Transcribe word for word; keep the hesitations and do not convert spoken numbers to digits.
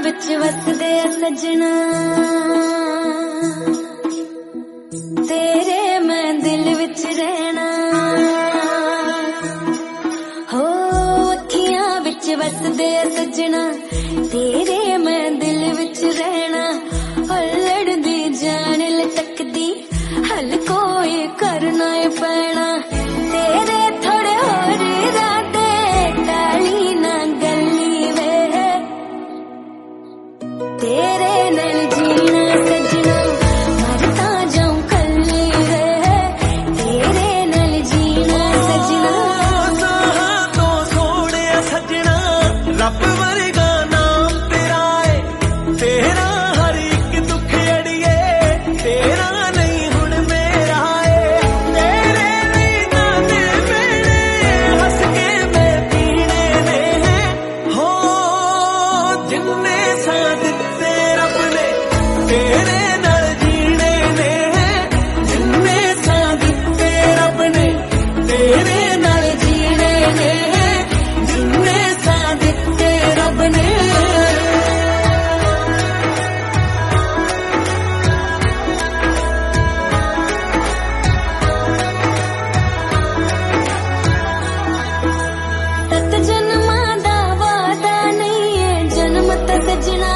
विच वसदे सजना तेरे मैं दिल विच रहना हो अखियां विच वसदे सजना तेरे मैं दिल विच रहना हल्लड़ दी जान लटकदी हल कोई करना पैना तेरे थोड़े होर इरादे टाली ना गली वे तेरे नाल जीना सजना मरता जाऊं कल्ली वे तेरे नाल जीना सजना तो सोने सजना रब वर्गा नाम तेरा है तेरा हर एक दुख अड़िए तेरा नहीं हुण मेरा है तेरे नहीं गाने मेरे हंस के मैं पीने ने हो जिन्ने साथ दिते रब ने तेरे नाल जीने ने जिन्ने साथ दिते रब ने तेरे नाल जीने ने जिन्ने साथ दिते रब ने सत जन्मां दा वादा नहीं है जन्म ते सजना